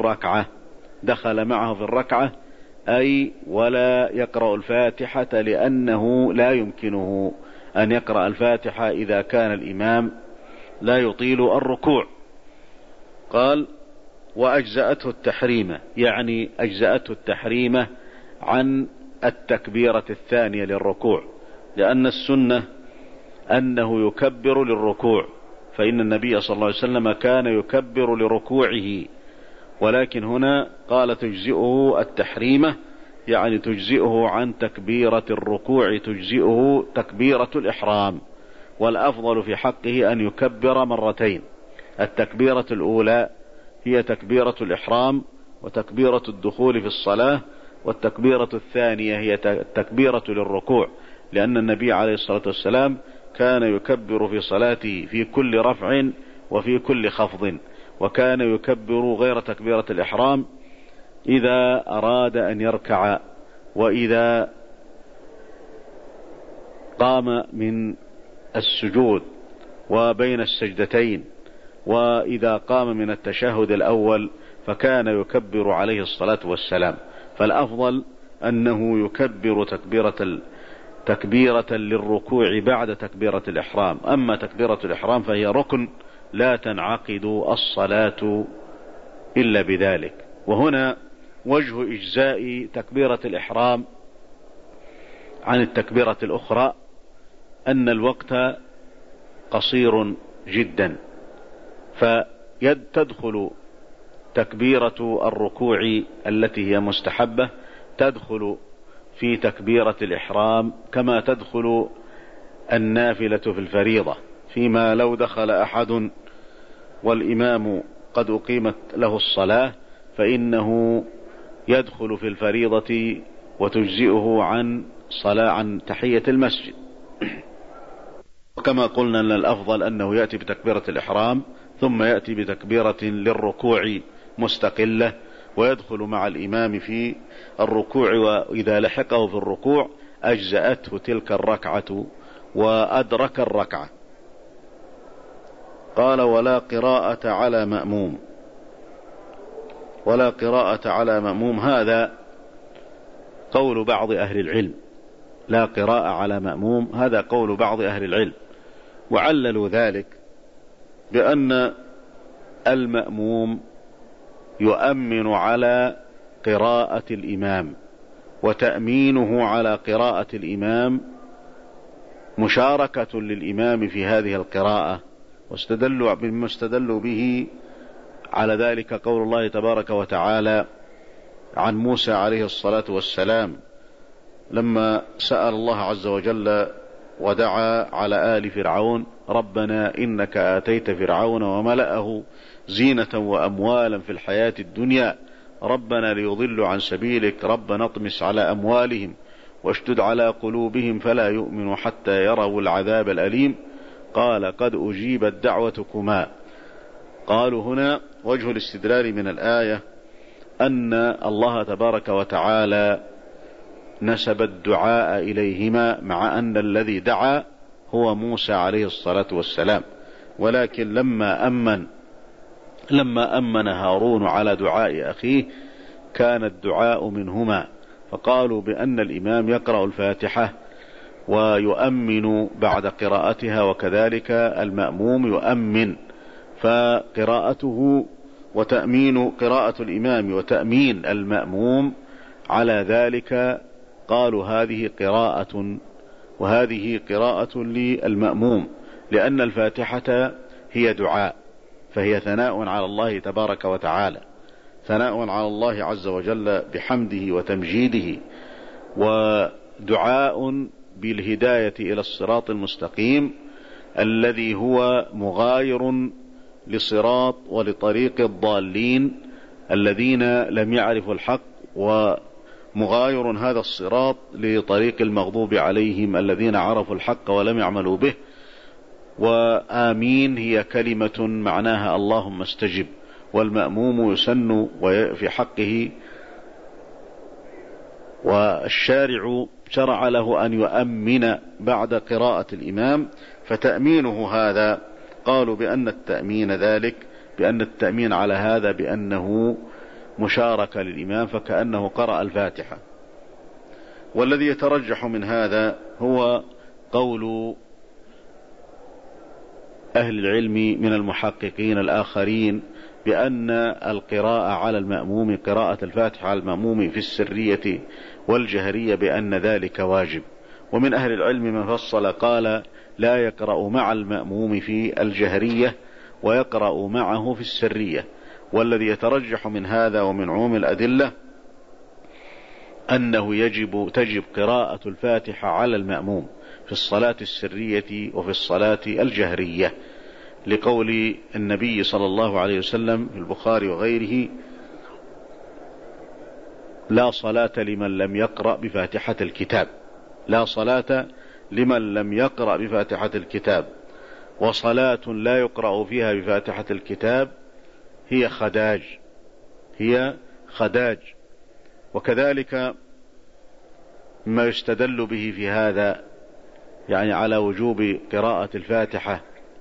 [SPEAKER 1] الركعة أي ولا يقرأ الفاتحة، لأنه لا يمكنه أن يقرأ الفاتحة إذا كان الإمام لا يطيل الركوع. قال: وأجزأته التحريمة، يعني أجزأته التحريمة عن التكبيرة الثانية للركوع، لأن السنة أنه يكبر للركوع، فإن النبي صلى الله عليه وسلم كان يكبر لركوعه، ولكن هنا قال تجزئه التحريمة، يعني تجزئه عن تكبيرة الركوع، تجزئه تكبيرة الإحرام، والأفضل في حقه أن يكبر مرتين. التكبيرة الأولى هي تكبيرة الإحرام وتكبيرة الدخول في الصلاة، والتكبيرة الثانية هي تكبيرة للركوع، لأن النبي عليه الصلاة والسلام كان يكبر في صلاته في كل رفع وفي كل خفض، وكان يكبر غير تكبيرة الإحرام إذا أراد أن يركع، وإذا قام من السجود وبين السجدتين، وإذا قام من التشهد الأول، فكان يكبر عليه الصلاة والسلام. فالأفضل أنه يكبر تكبيرة للركوع بعد تكبيرة الإحرام. أما تكبيرة الإحرام فهي ركن لا تنعقد الصلاة إلا بذلك. وهنا وجه إجزاء تكبيرة الإحرام عن التكبيرة الأخرى أن الوقت قصير جدا، فتدخل تكبيرة الركوع التي هي مستحبة تدخل في تكبيرة الإحرام كما تدخل النافلة في الفريضة، فيما لو دخل أحد والإمام قد أقيمت له الصلاة فإنه يدخل في الفريضة وتجزئه عن تحية المسجد. وكما قلنا أن الأفضل أنه يأتي بتكبيرة الإحرام ثم يأتي بتكبيرة للركوع مستقلة، ويدخل مع الإمام في الركوع، وإذا لحقه في الركوع أجزأته تلك الركعة وأدرك الركعة. قال: ولا قراءة على مأموم. هذا قول بعض أهل العلم، لا قراءة على مأموم، هذا قول بعض أهل العلم، وعللوا ذلك بأن المأموم يؤمن على قراءة الإمام، وتأمينه على قراءة الإمام مشاركة للإمام في هذه القراءة، مما استدلوا به على ذلك قول الله تبارك وتعالى عن موسى عليه الصلاة والسلام لما سأل الله عز وجل ودعا على آل فرعون: ربنا إنك آتيت فرعون وملأه زينة وأموالا في الحياة الدنيا، ربنا ليضلوا عن سبيلك، ربنا اطمس على أموالهم واشدد على قلوبهم فلا يؤمنوا حتى يروا العذاب الأليم. قال: قد أجيبت دعوتكما. قالوا هنا وجه الاستدلال من الآية أن الله تبارك وتعالى نسب الدعاء إليهما، مع أن الذي دعا هو موسى عليه الصلاة والسلام، ولكن لما أمن هارون على دعاء أخيه كان الدعاء منهما، فقالوا بأن الإمام يقرأ الفاتحة ويؤمن بعد قراءتها، وكذلك المأموم يؤمن، فقراءته وتأمين قراءة الإمام وتأمين المأموم على ذلك قالوا هذه قراءة وهذه قراءة للمأموم، لأن الفاتحة هي دعاء، فهي ثناء على الله تبارك وتعالى، ثناء على الله عز وجل بحمده وتمجيده، ودعاء بالهداية إلى الصراط المستقيم الذي هو مغاير لصراط ولطريق الضالين الذين لم يعرفوا الحق، ومغاير هذا الصراط لطريق المغضوب عليهم الذين عرفوا الحق ولم يعملوا به. وآمين هي كلمة معناها اللهم استجب، والمأموم يسن في حقه، والشارع شرع له أن يؤمن بعد قراءة الإمام، فتأمينه هذا قالوا بأن التأمين ذلك، بأن التأمين على هذا بأنه مشاركة للإمام فكأنه قرأ الفاتحة. والذي يترجح من هذا هو قول أهل العلم من المحققين الآخرين بأن القراءة على المأموم، قراءة الفاتحة على المأموم في السرية والجهرية، بأن ذلك واجب. ومن أهل العلم من فصل قال لا يقرأ مع المأموم في الجهرية ويقرأ معه في السرية. والذي يترجح من هذا ومن عموم الأدلة أنه تجب قراءة الفاتحة على المأموم في الصلاة السرية وفي الصلاة الجهرية، لقول النبي صلى الله عليه وسلم في البخاري وغيره: لا صلاة لمن لم يقرأ بفاتحة الكتاب، لا صلاة لمن لم يقرأ بفاتحة الكتاب. وصلاة لا يقرأ فيها بفاتحة الكتاب هي خداج. وكذلك ما يستدل به في هذا يعني على وجوب قراءة الفاتحة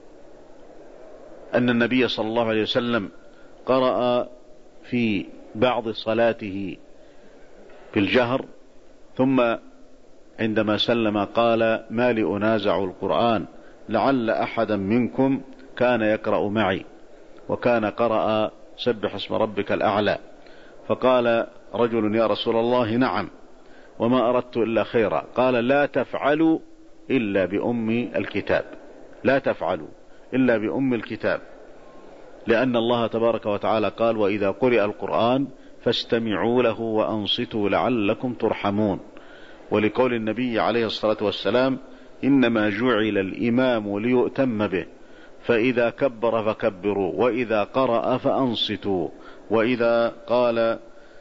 [SPEAKER 1] أن النبي صلى الله عليه وسلم قرأ في بعض صلاته في الجهر، ثم عندما سلم قال: ما لي أنازع القرآن لعل أحدا منكم كان يقرأ معي، وكان قرأ سبح اسم ربك الأعلى. فقال رجل: يا رسول الله نعم، وما أردت إلا خيرا. قال: لا تفعلوا إلا بأم الكتاب، لا تفعلوا إلا بأم الكتاب، لأن الله تبارك وتعالى قال: وإذا قرئ القرآن فاستمعوا له وأنصتوا لعلكم ترحمون. ولقول النبي عليه الصلاة والسلام: إنما جعل الإمام ليؤتم به، فإذا كبر فكبروا، وإذا قرأ فأنصتوا، وإذا قال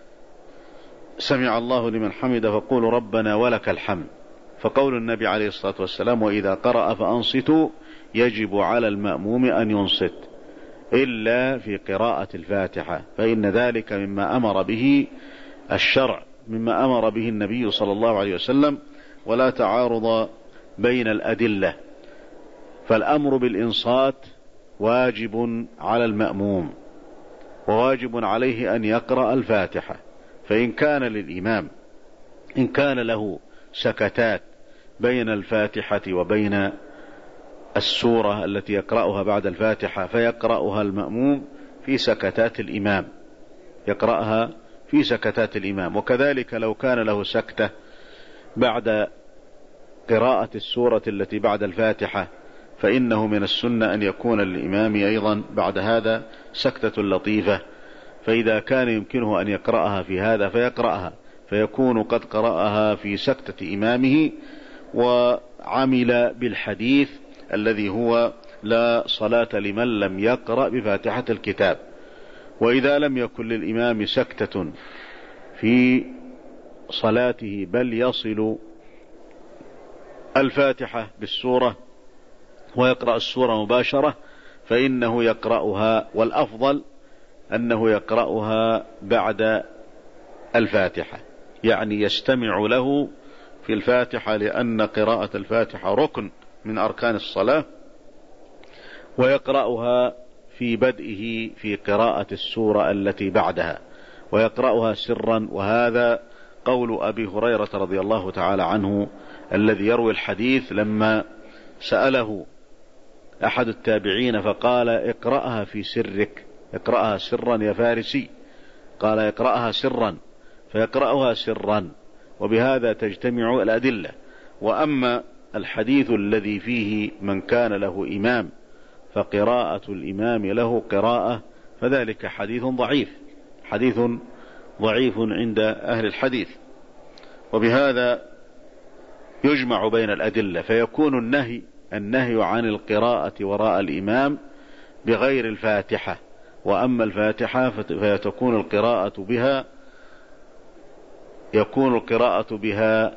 [SPEAKER 1] سمع الله لمن حمد فقولوا ربنا ولك الحمد. فقول النبي عليه الصلاة والسلام: وإذا قرأ فأنصتوا، يجب على المأموم أن ينصت إلا في قراءة الفاتحة، فإن ذلك مما أمر به الشرع، مما أمر به النبي صلى الله عليه وسلم، ولا تعارض بين الأدلة. فالأمر بالإنصات واجب على المأموم، وواجب عليه أن يقرأ الفاتحة. فإن كان للإمام إن كان له سكتات بين الفاتحة وبين السورة التي يقرأها بعد الفاتحة فيقرأها المأموم في سكتات الإمام، يقرأها في سكتات الإمام. وكذلك لو كان له سكتة بعد قراءة السورة التي بعد الفاتحة، فإنه من السنة أن يكون للإمام أيضا بعد هذا سكتة لطيفة، فإذا كان يمكنه أن يقرأها في هذا فيقرأها، فيكون قد قرأها في سكتة إمامه وعمل بالحديث الذي هو لا صلاة لمن لم يقرأ بفاتحة الكتاب. وإذا لم يكن للإمام سكتة في صلاته بل يصل الفاتحة بالسورة ويقرأ السورة مباشرة، فإنه يقرأها، والأفضل أنه يقرأها بعد الفاتحة، يعني يستمع له في الفاتحة، لأن قراءة الفاتحة ركن من أركان الصلاة، ويقرأها في بدئه في قراءة السورة التي بعدها، ويقرأها سرا. وهذا قول أبي هريرة رضي الله تعالى عنه الذي يروي الحديث لما سأله أحد التابعين فقال: اقرأها في سرك، اقرأها سرا يا فارسي. قال: اقرأها سرا، فيقرأها سرا. وبهذا تجتمع الأدلة. وأما الحديث الذي فيه من كان له إمام فقراءة الإمام له قراءة، فذلك حديث ضعيف، حديث ضعيف عند أهل الحديث. وبهذا يجمع بين الأدلة، فيكون النهي عن القراءة وراء الإمام بغير الفاتحة، وأما الفاتحة فتكون القراءة بها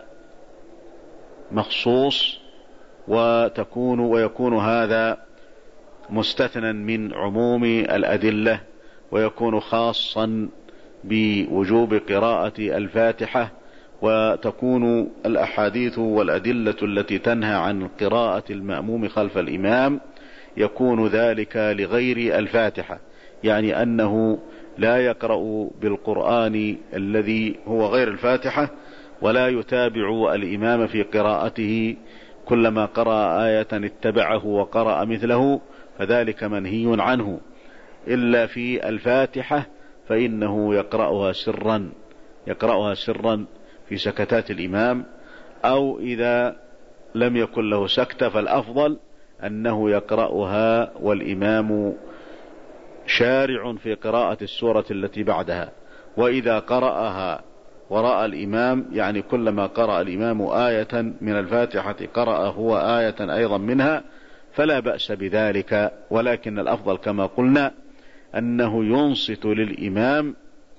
[SPEAKER 1] مخصوص، ويكون هذا مستثنى من عموم الأدلة، ويكون خاصا بوجوب قراءة الفاتحة، وتكون الأحاديث والأدلة التي تنهى عن قراءة المأموم خلف الإمام يكون ذلك لغير الفاتحة، يعني أنه لا يقرأ بالقرآن الذي هو غير الفاتحة، ولا يتابع الإمام في قراءته، كلما قرأ آية اتبعه وقرأ مثله، فذلك منهي عنه، إلا في الفاتحة فإنه يقرأها سرا في سكتات الإمام، أو إذا لم يكن له سكتة فالأفضل أنه يقرأها والإمام شارع في قراءة السورة التي بعدها. وإذا قرأها وراء الإمام، يعني كلما قرأ الإمام آية من الفاتحة قرأ هو آية أيضا منها، فلا بأس بذلك، ولكن الأفضل كما قلنا أنه ينصت للإمام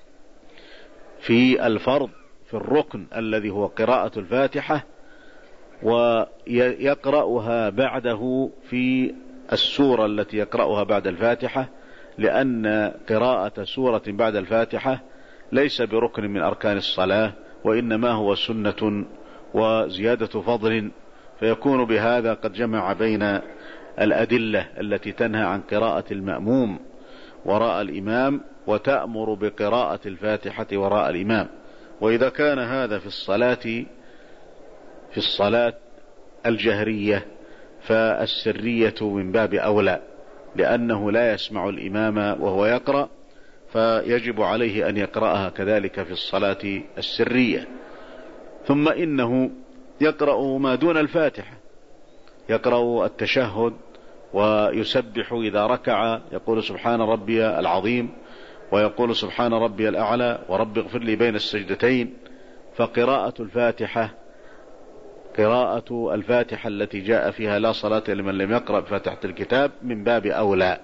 [SPEAKER 1] في الفرض، في الركن الذي هو قراءة الفاتحة، ويقرأها بعده في السورة التي يقرأها بعد الفاتحة، لأن قراءة سورة بعد الفاتحة ليس بركن من أركان الصلاة، وإنما هو سنة وزيادة فضل، فيكون بهذا قد جمع بين الأدلة التي تنهى عن قراءة المأموم وراء الإمام، وتأمر بقراءة الفاتحة وراء الإمام. وإذا كان هذا في الصلاة الجهرية، فالسرية من باب أولى، لأنه لا يسمع الإمام وهو يقرأ، فيجب عليه أن يقرأها كذلك في الصلاة السرية. ثم إنه يقرأ ما دون الفاتحة، يقرأ التشهد ويسبح إذا ركع، يقول سبحان ربي العظيم، ويقول سبحان ربي الأعلى، ورب اغفر لي بين السجدتين. فقراءة الفاتحة التي جاء فيها لا صلاة لمن لم يقرأ بفاتحة الكتاب من باب أولى.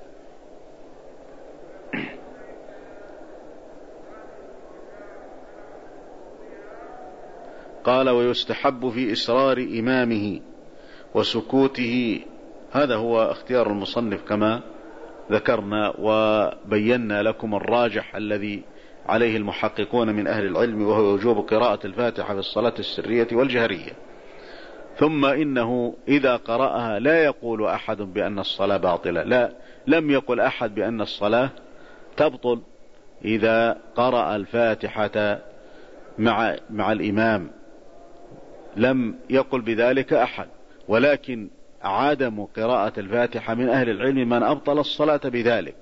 [SPEAKER 1] قال: ويستحب في إسرار إمامه وسكوته. هذا هو اختيار المصنف كما ذكرنا، وبينا لكم الراجح الذي عليه المحققون من أهل العلم، وهو وجوب قراءة الفاتحة في الصلاة السرية والجهرية. ثم إنه إذا قرأها لا يقول أحد بأن الصلاة باطلة، لا، لم يقل أحد بأن الصلاة تبطل إذا قرأ الفاتحة مع الإمام، لم يقل بذلك أحد، ولكن عدم قراءة الفاتحة من أهل العلم من أبطل الصلاة بذلك.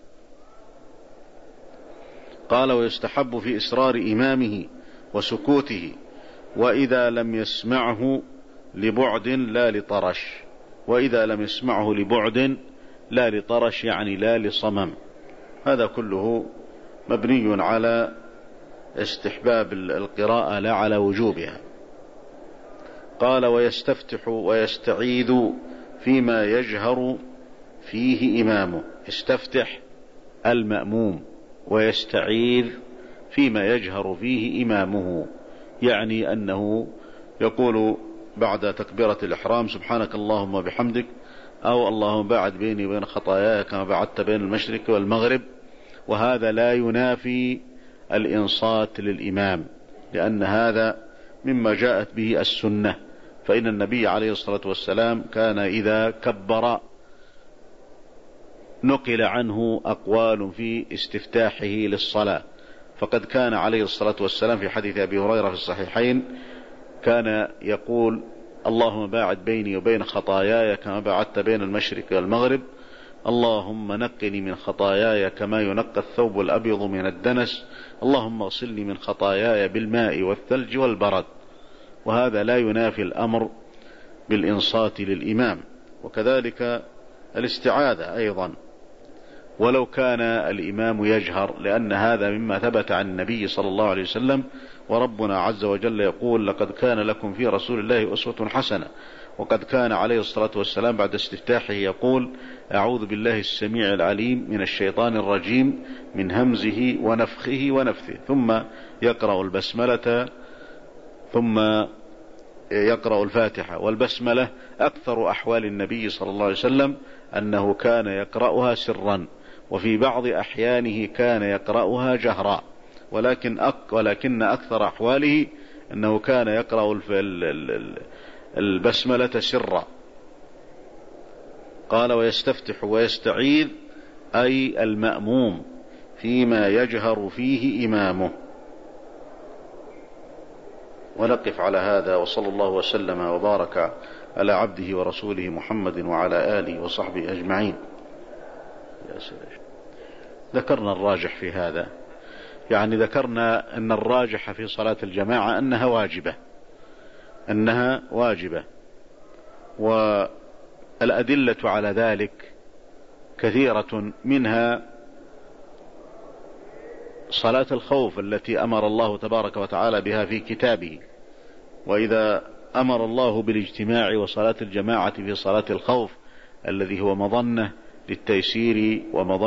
[SPEAKER 1] قال: ويستحب في إسرار إمامه وسكوته، وإذا لم يسمعه لبعد لا لطرش. وإذا لم يسمعه لبعد لا لطرش، يعني لا لصمم. هذا كله مبني على استحباب القراءة لا على وجوبها. قال: ويستفتح ويستعيذ فيما يجهر فيه إمامه. يستفتح المأموم ويستعيذ فيما يجهر فيه إمامه، يعني أنه يقول بعد تكبيرة الإحرام سبحانك اللهم وبحمدك، أو اللهم باعد بيني وبين خطاياي كما بعدت بين المشرق والمغرب. وهذا لا ينافي الإنصات للإمام، لأن هذا مما جاءت به السنة، فإن النبي عليه الصلاة والسلام كان إذا كبر نقل عنه أقوال في استفتاحه للصلاة، فقد كان عليه الصلاة والسلام في حديث أبي هريرة في الصحيحين كان يقول اللهم باعد بيني وبين خطاياي كما باعدت بين المشرق والمغرب، اللهم نقني من خطاياي كما ينقى الثوب الأبيض من الدنس، اللهم اغسلني من خطاياي بالماء والثلج والبرد. وهذا لا ينافي الأمر بالإنصات للإمام. وكذلك الاستعاذة أيضا. ولو كان الإمام يجهر، لأن هذا مما ثبت عن النبي صلى الله عليه وسلم. وربنا عز وجل يقول: لقد كان لكم في رسول الله أسوة حسنة. وقد كان عليه الصلاة والسلام بعد استفتاحه يقول: أعوذ بالله السميع العليم من الشيطان الرجيم من همزه ونفخه ونفثه، ثم يقرأ البسملة، ثم يقرأ الفاتحة. والبسملة أكثر أحوال النبي صلى الله عليه وسلم أنه كان يقرأها سرا، وفي بعض أحيانه كان يقرأها جهرا، ولكن أكثر أحواله أنه كان يقرأ البسملة سرا. قال: ويستفتح ويستعيذ أي المأموم فيما يجهر فيه إمامه. ونقف على هذا، وصلى الله وسلم وبارك على عبده ورسوله محمد وعلى آله وصحبه أجمعين. ذكرنا الراجح في هذا، يعني ذكرنا أن الراجح في صلاة الجماعة أنها واجبة، والأدلة على ذلك كثيرة، منها صلاة الخوف التي أمر الله تبارك وتعالى بها في كتابه. وإذا أمر الله بالاجتماع وصلاة الجماعة في صلاة الخوف الذي هو مظنة للتيسير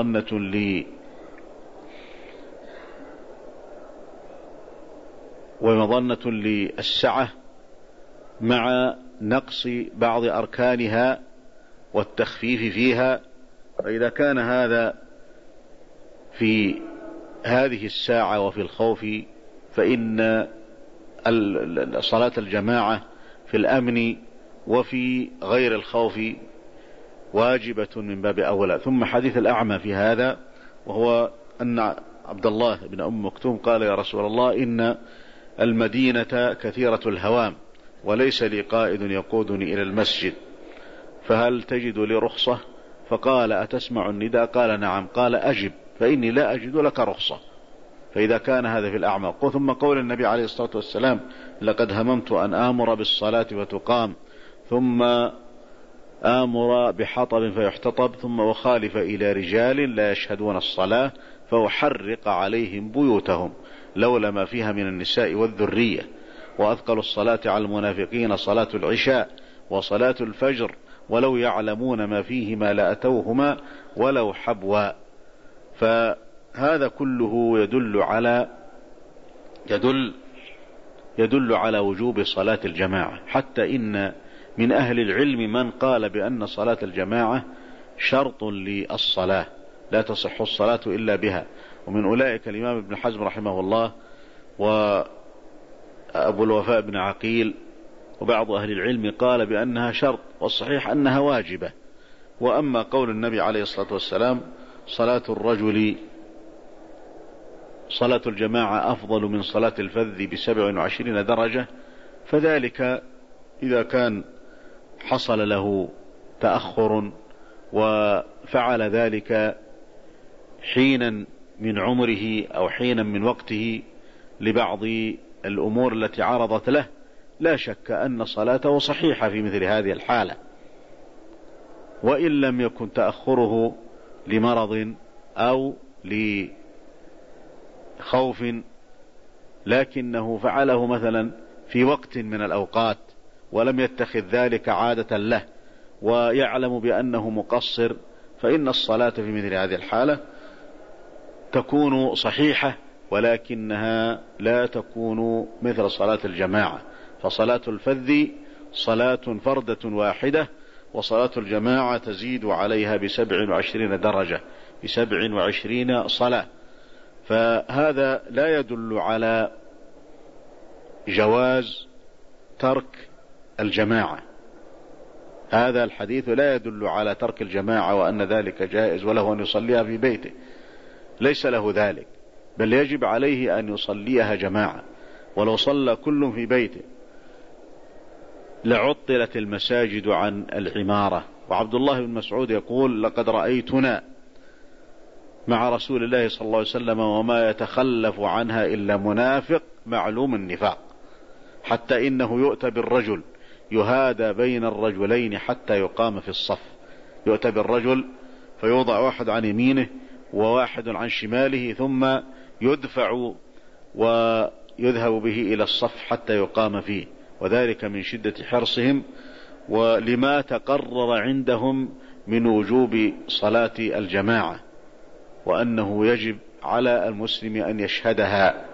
[SPEAKER 1] ومظنة للسعة مع نقص بعض أركانها والتخفيف فيها، فإذا كان هذا في هذه الساعة وفي الخوف، فإن صلاة الجماعة في الأمن وفي غير الخوف واجبة من باب أولى. ثم حديث الأعمى في هذا، وهو أن عبد الله بن أم مكتوم قال: يا رسول الله، إن المدينة كثيرة الهوام، وليس لي قائد يقودني إلى المسجد، فهل تجد لي رخصة؟ فقال: أتسمع النداء؟ قال: نعم. قال: أجب، فإني لا أجد لك رخصة. فإذا كان هذا في الأعمى. ثم قول النبي عليه الصلاة والسلام: لقد هممت أن آمر بالصلاة فتقام، ثم آمر بحطب فيحتطب، ثم أخالف إلى رجال لا يشهدون الصلاة فأحرق عليهم بيوتهم لولا ما فيها من النساء والذرية، وأثقل الصلاة على المنافقين صلاة العشاء وصلاة الفجر، ولو يعلمون ما فيهما لأتوهما ولو حبوا. فهذا كله يدل على وجوب صلاة الجماعة، حتى إن من أهل العلم من قال بأن صلاة الجماعة شرط للصلاة، لا تصح الصلاة إلا بها. ومن أولئك الإمام ابن حزم رحمه الله، وأبو الوفاء بن عقيل، وبعض أهل العلم قال بأنها شرط، والصحيح أنها واجبة. وأما قول النبي عليه الصلاة والسلام: صلاة الجماعة أفضل من صلاة الفذ ب27 درجة، فذلك إذا كان حصل له تأخر وفعل ذلك حينا من عمره أو حينا من وقته لبعض الأمور التي عرضت له، لا شك أن صلاته صحيحة في مثل هذه الحالة. وإن لم يكن تأخره لمرض أو لخوف، لكنه فعله مثلا في وقت من الأوقات ولم يتخذ ذلك عادة له، ويعلم بأنه مقصر، فإن الصلاة في مثل هذه الحالة تكون صحيحة، ولكنها لا تكون مثل صلاة الجماعة. فصلاة الفذ صلاة فردة واحدة، وصلاة الجماعة تزيد عليها ب27 درجة، ب27 صلاة. فهذا لا يدل على جواز ترك الجماعة، هذا الحديث لا يدل على ترك الجماعة وأن ذلك جائز وله أن يصليها في بيته، ليس له ذلك، بل يجب عليه أن يصليها جماعة. ولو صلى كل في بيته لعطلت المساجد عن العمارة. وعبد الله بن مسعود يقول: لقد رأيتنا مع رسول الله صلى الله عليه وسلم وما يتخلف عنها إلا منافق معلوم النفاق، حتى إنه يؤتى بالرجل يهادى بين الرجلين حتى يقام في الصف، يؤتى بالرجل فيوضع واحد عن يمينه وواحد عن شماله، ثم يدفع ويذهب به إلى الصف حتى يقام فيه، وذلك من شدة حرصهم ولما تقرر عندهم من وجوب صلاة الجماعة، وأنه يجب على المسلم أن يشهدها.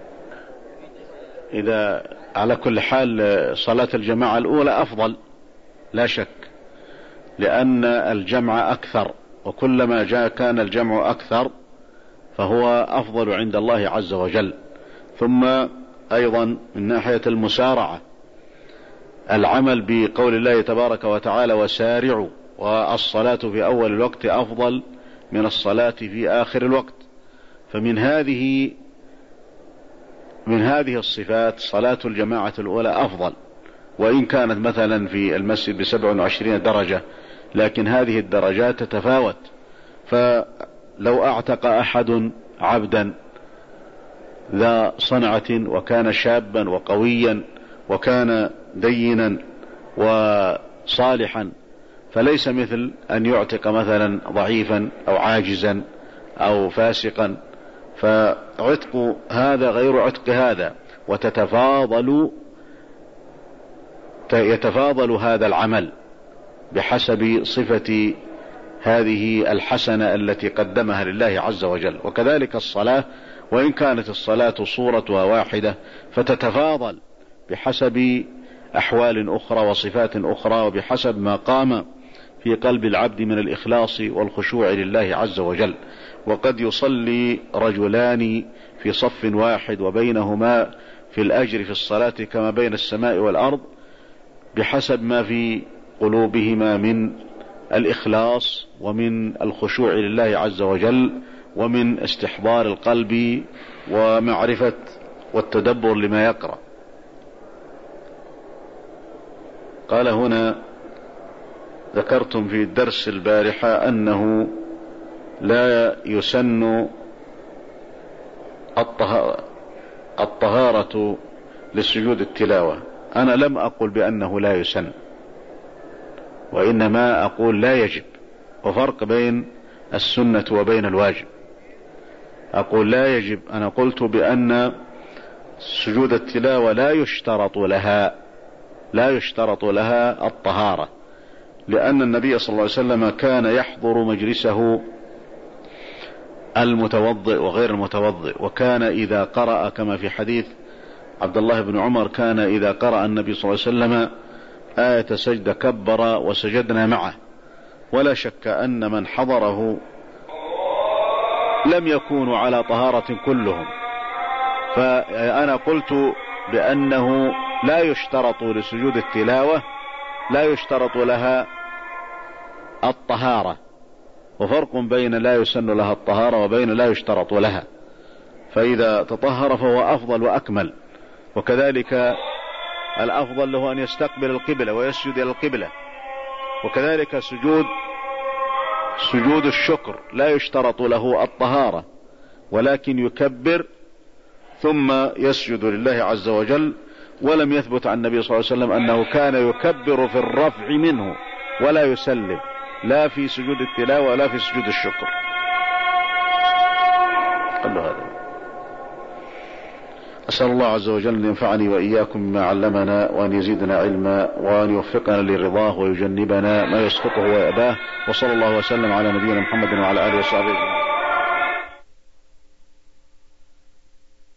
[SPEAKER 1] إذا على كل حال صلاة الجماعة الأولى أفضل لا شك، لأن الجمع أكثر، وكلما كان الجمع أكثر فهو أفضل عند الله عز وجل. ثم أيضا من ناحية المسارعة، العمل بقول الله تبارك وتعالى وسارعوا، والصلاة في أول الوقت أفضل من الصلاة في آخر الوقت. فمن هذه الصفات صلاة الجماعة الأولى أفضل، وإن كانت مثلا في المسجد ب27 درجة، لكن هذه الدرجات تتفاوت. فلو أعتق أحد عبدا ذا صنعة وكان شابا وقويا وكان دينا وصالحا، فليس مثل أن يعتق مثلا ضعيفا أو عاجزا أو فاسقا، فعتق هذا غير عتق هذا، يتفاضل هذا العمل بحسب صفة هذه الحسنة التي قدمها لله عز وجل. وكذلك الصلاة، وإن كانت الصلاة صورتها واحدة فتتفاضل بحسب أحوال أخرى وصفات أخرى، وبحسب ما قام في قلب العبد من الإخلاص والخشوع لله عز وجل. وقد يصلي رجلان في صف واحد وبينهما في الأجر في الصلاة كما بين السماء والأرض، بحسب ما في قلوبهما من الإخلاص ومن الخشوع لله عز وجل ومن استحضار القلب ومعرفة والتدبر لما يقرأ. قال هنا: ذكرتم في الدرس البارحة أنه لا يسن الطهارة لسجود التلاوة. أنا لم أقل بأنه لا يسن، وإنما أقول لا يجب، وفرق بين السنة وبين الواجب. أقول لا يجب، أنا قلت بأن سجود التلاوة لا يشترط لها الطهارة، لأن النبي صلى الله عليه وسلم كان يحضر مجلسه المتوضئ وغير المتوضئ، وكان إذا قرأ كما في حديث عبد الله بن عمر كان إذا قرأ النبي صلى الله عليه وسلم آية سجدة كبر وسجدنا معه. ولا شك أن من حضره لم يكونوا على طهارة كلهم، فأنا قلت بأنه لا يشترط لسجود التلاوة، لا يشترط لها الطهارة، وفرق بين لا يسن لها الطهارة وبين لا يشترط لها. فإذا تطهر فهو أفضل وأكمل، وكذلك الأفضل له أن يستقبل القبلة ويسجد إلى القبلة. وكذلك سجود الشكر لا يشترط له الطهارة، ولكن يكبر ثم يسجد لله عز وجل. ولم يثبت عن النبي صلى الله عليه وسلم أنه كان يكبر في الرفع منه ولا يسلم، لا في سجود التلاوة ولا في سجود الشكر. قال له هذا. أسأل الله عز وجل أن ينفعني وإياكم بما علمنا، وأن يزيدنا علما، وأن يوفقنا لرضاه ويجنبنا ما يسخطه ويأباه. وصلى الله وسلم على نبينا محمد وعلى آله وصحبه.